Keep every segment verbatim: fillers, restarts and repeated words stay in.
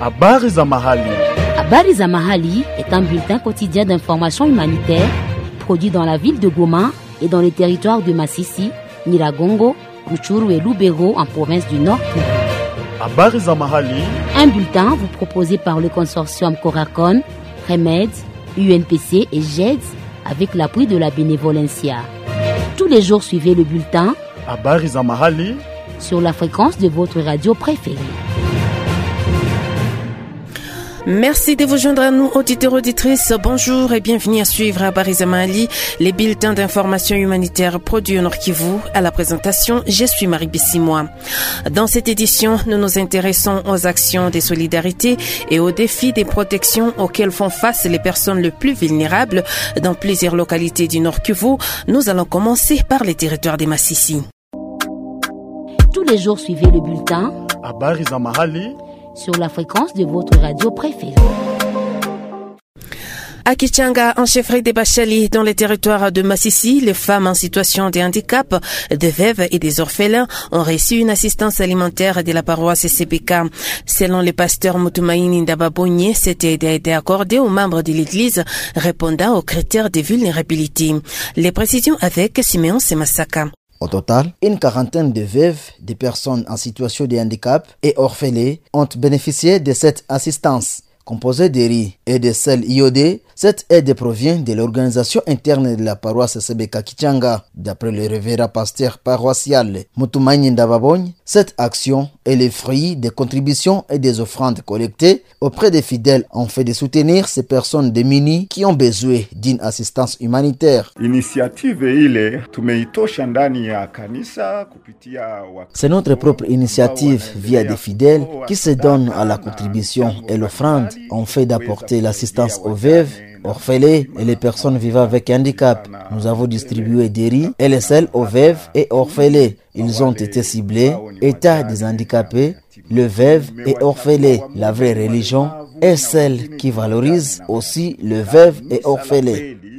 Habari za mahali. Habari za mahali est un bulletin quotidien d'information humanitaire produit dans la ville de Goma et dans les territoires de Masisi, Nyiragongo, Rutshuru et Lubero en province du Nord Kivu. Habari za mahali. Un bulletin vous proposé par le consortium Coracon, Remède, U N P C et G E D avec l'appui de la Bénévolencia. Tous les jours, suivez le bulletin Habari za mahali sur la fréquence de votre radio préférée. Merci de vous joindre à nous, auditeurs, auditrices. Bonjour et bienvenue à suivre Habari za mahali, les bulletins d'information humanitaire produits au Nord Kivu. À la présentation, je suis Marie Bissimois. Dans cette édition, nous nous intéressons aux actions de solidarité et aux défis des protections auxquels font face les personnes les plus vulnérables dans plusieurs localités du Nord Kivu. Nous allons commencer par les territoires des Masisi. Tous les jours, suivez le bulletin Habari za mahali sur la fréquence de votre radio préférée. À Kichanga, en chefferie de Bachali, dans les territoires de Masisi, les femmes en situation de handicap, des veuves et des orphelins ont reçu une assistance alimentaire de la paroisse C B K. Selon le pasteur Mutumaini Ndababonye, cette aide a été accordée aux membres de l'église répondant aux critères de vulnérabilité. Les précisions avec Siméon Semasaka. Au total, une quarantaine de veuves, de personnes en situation de handicap et orphelins ont bénéficié de cette assistance. Composée de riz et de sel iodé, cette aide provient de l'organisation interne de la paroisse C B K Kichanga. D'après le révérend pasteur paroissial Mutumaini Ndababonye, cette action est le fruit des contributions et des offrandes collectées auprès des fidèles en fait de soutenir ces personnes démunies qui ont besoin d'une assistance humanitaire. C'est notre propre initiative via des fidèles qui se donnent à la contribution et l'offrande en fait d'apporter l'assistance aux veuves, orphelins et les personnes vivant avec handicap. Nous avons distribué des riz et les sels aux veuves et orphelins. Ils ont été ciblés, état des handicapés, le veuve et orphelin. La vraie religion est celle qui valorise aussi le veuve et orphelin.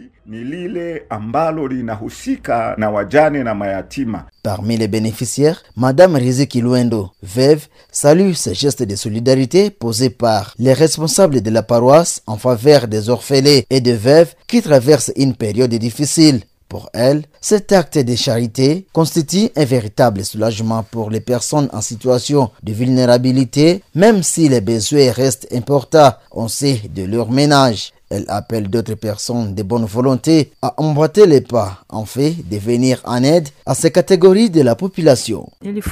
Parmi les bénéficiaires, Madame Riziki Luendo, veuve, salue ce geste de solidarité posé par les responsables de la paroisse en faveur des orphelins et des veuves qui traversent une période difficile. Pour elle, cet acte de charité constitue un véritable soulagement pour les personnes en situation de vulnérabilité, même si les besoins restent importants, on sait, de leur ménage. Elle appelle d'autres personnes de bonne volonté à emboîter les pas, en fait de venir en aide à ces catégories de la population.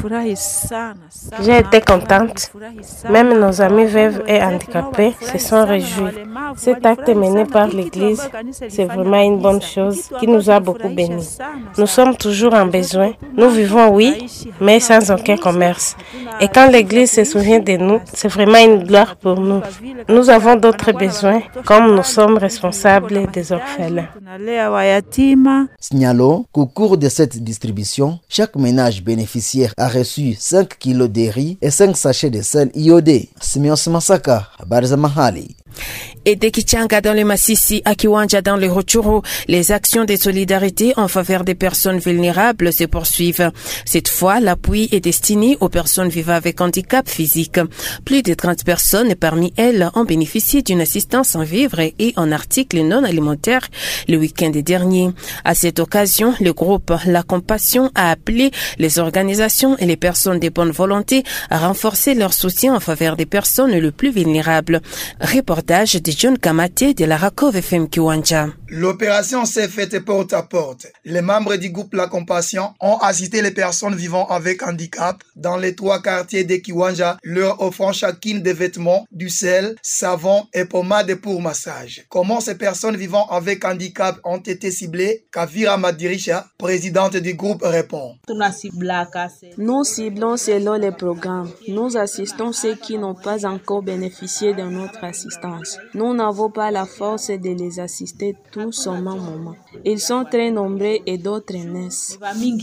J'ai été contente. Même nos amis veuves et handicapés se sont réjouis. Cet acte mené par l'Église, c'est vraiment une bonne chose qui nous a beaucoup bénis. Nous sommes toujours en besoin. Nous vivons, oui, mais sans aucun commerce. Et quand l'Église se souvient de nous, c'est vraiment une gloire pour nous. Nous avons d'autres besoins, comme nous sommes responsables des orphelins. Signalons qu'au cours de cette distribution, chaque ménage bénéficiaire a reçu cinq kilos de riz et cinq sachets de sel iodé. Simeon Semasaka, Habari za mahali. Et de Kichanga dans le Masisi à Kiwanja dans le Rutshuru, les actions de solidarité en faveur des personnes vulnérables se poursuivent. Cette fois, l'appui est destiné aux personnes vivant avec handicap physique. Plus de trente personnes parmi elles ont bénéficié d'une assistance en vivres et en articles non alimentaires le week-end dernier. À cette occasion, le groupe La Compassion a appelé les organisations et les personnes de bonne volonté à renforcer leur soutien en faveur des personnes les plus vulnérables. Reportage de John Kamate de la Rakov F M Kiwanja. L'opération s'est faite porte à porte. Les membres du groupe La Compassion ont assisté les personnes vivant avec handicap dans les trois quartiers de Kiwanja, leur offrant chacune des vêtements, du sel, savon et pommade pour massage. Comment ces personnes vivant avec handicap ont été ciblées? Kavira Madirisha, présidente du groupe, répond. Nous ciblons selon les programmes. Nous assistons ceux qui n'ont pas encore bénéficié de notre assistance. Nous n'avons pas la force de les assister tous au même moment. Ils sont très nombreux et d'autres naissent.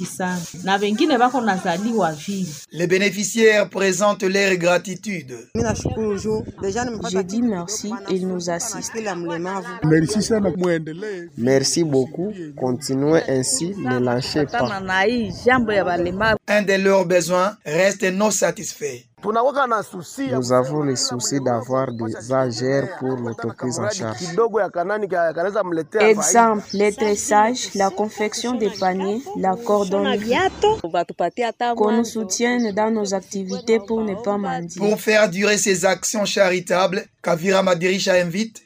Les bénéficiaires présentent leur gratitude. Je dis merci, ils nous assistent. Merci beaucoup. Continuez ainsi, ne lâchez pas. un de leurs besoins reste non satisfait. Nous avons le souci d'avoir des agères pour l'autoprise en charge. Exemple, les tressages, la confection des paniers, la cordonnerie. Qu'on nous soutienne dans nos activités pour ne pas mendier. Pour faire durer ces actions charitables, Kavira Madirisha invite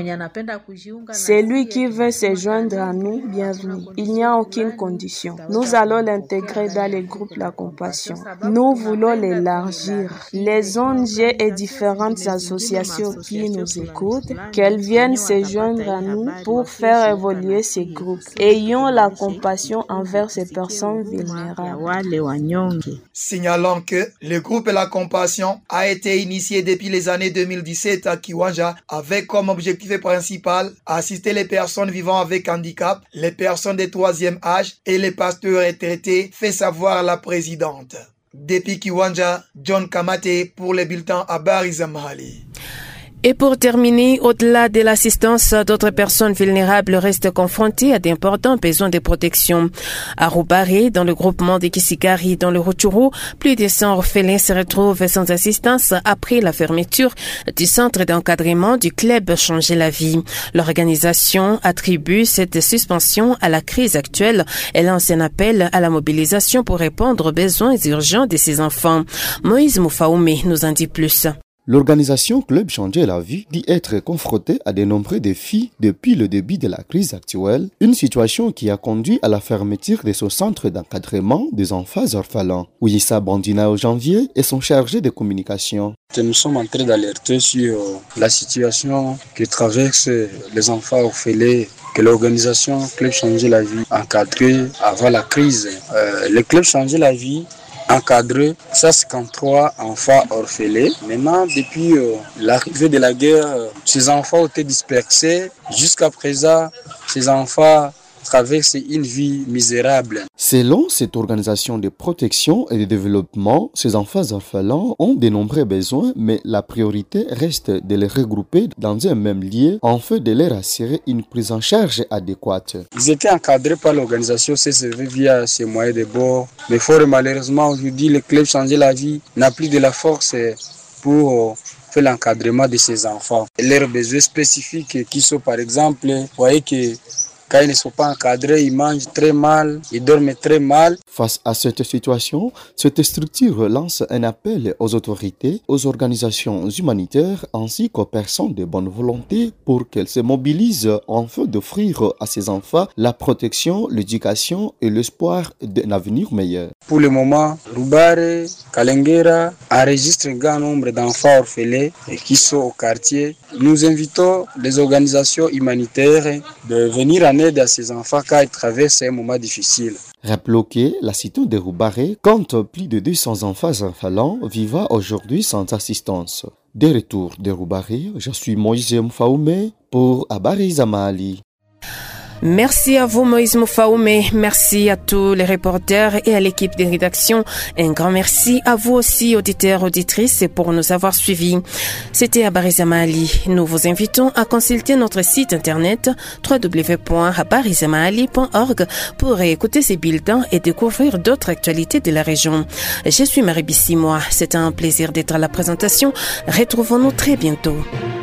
celui qui veut se joindre à nous, bienvenue. Il n'y a aucune condition. Nous allons l'intégrer dans le groupe La Compassion. Nous voulons l'élargir. Les O N G et différentes associations qui nous écoutent, qu'elles viennent se joindre à nous pour faire évoluer ces groupes. Ayons la compassion envers ces personnes vulnérables. Signalant que le groupe La Compassion a été initié depuis les années deux mille dix-sept à Kiwanja avec comme objectif principal assister les personnes vivant avec handicap, les personnes de troisième âge et les pasteurs retraités, fait savoir la présidente. Depuis Kiwanja, John Kamate pour les bulletins à Barizamahali. Et pour terminer, au-delà de l'assistance, d'autres personnes vulnérables restent confrontées à d'importants besoins de protection. À Roubaré, dans le groupement de Kisigari, dans le Rutshuru, plus de cent orphelins se retrouvent sans assistance après la fermeture du centre d'encadrement du club Changer la vie. L'organisation attribue cette suspension à la crise actuelle et lance un appel à la mobilisation pour répondre aux besoins urgents de ces enfants. Moïse Moufaoumé nous en dit plus. L'organisation Club Changer la vie dit être confrontée à de nombreux défis depuis le début de la crise actuelle, une situation qui a conduit à la fermeture de son centre d'encadrement des enfants orphelins. Ouissa Bandina au janvier est son chargé de communication. Nous sommes en train d'alerter sur la situation que traversent les enfants orphelins que l'organisation Club Changer la vie encadrée avant la crise. Euh, le Club Changer la vie encadré cent cinquante-trois enfants orphelins. Maintenant, depuis euh, l'arrivée de la guerre, euh, ces enfants ont été dispersés. Jusqu'à présent, ces enfants traversent une vie misérable. Selon cette organisation de protection et de développement, ces enfants orphelins ont de nombreux besoins, mais la priorité reste de les regrouper dans un même lieu afin de leur assurer une prise en charge adéquate. Ils étaient encadrés par l'organisation C C V via ses moyens de bord, mais fort et malheureusement aujourd'hui le club Changer la vie n'a plus de la force pour faire l'encadrement de ces enfants. Leurs besoins spécifiques qui sont par exemple, vous voyez que quand ils ne sont pas encadrés, ils mangent très mal, ils dorment très mal. Face à cette situation, cette structure lance un appel aux autorités, aux organisations humanitaires ainsi qu'aux personnes de bonne volonté pour qu'elles se mobilisent afin d'offrir à ces enfants la protection, l'éducation et l'espoir d'un avenir meilleur. Pour le moment, Roubaré, Kalengera enregistre un grand nombre d'enfants orphelins qui sont au quartier. Nous invitons les organisations humanitaires de venir en aide à ces enfants car ils traversent un moment difficile. Rappelons que la cité de Roubaré compte plus de deux cents enfants orphelins vivant aujourd'hui sans assistance. De retour de Roubaré, je suis Moïse Mfaoumé pour Abarizamahali. Merci à vous Moïse Moufaoumé, merci à tous les reporters et à l'équipe de rédaction. Un grand merci à vous aussi auditeurs, auditrices pour nous avoir suivis. C'était Abarizamahali. Nous vous invitons à consulter notre site internet w w w point abarizamahali point org pour écouter ces bulletins et découvrir d'autres actualités de la région. Je suis Marie Bissimois, c'est un plaisir d'être à la présentation. Retrouvons-nous très bientôt.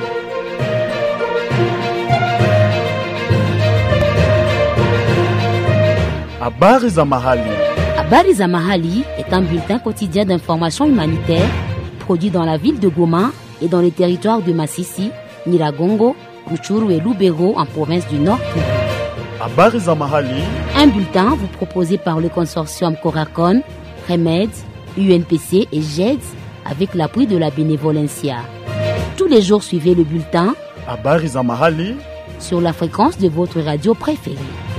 Abarizamahali. Abarizamahali est un bulletin quotidien d'information humanitaire produit dans la ville de Goma et dans les territoires de Massissi, Nyiragongo, Rutshuru et Lubero en province du Nord. Abarizamahali. Un bulletin vous proposé par le consortium Coracon, Remed, U N P C et G E D S avec l'appui de la Bénévolencia. Tous les jours, suivez le bulletin Abarizamahali sur la fréquence de votre radio préférée.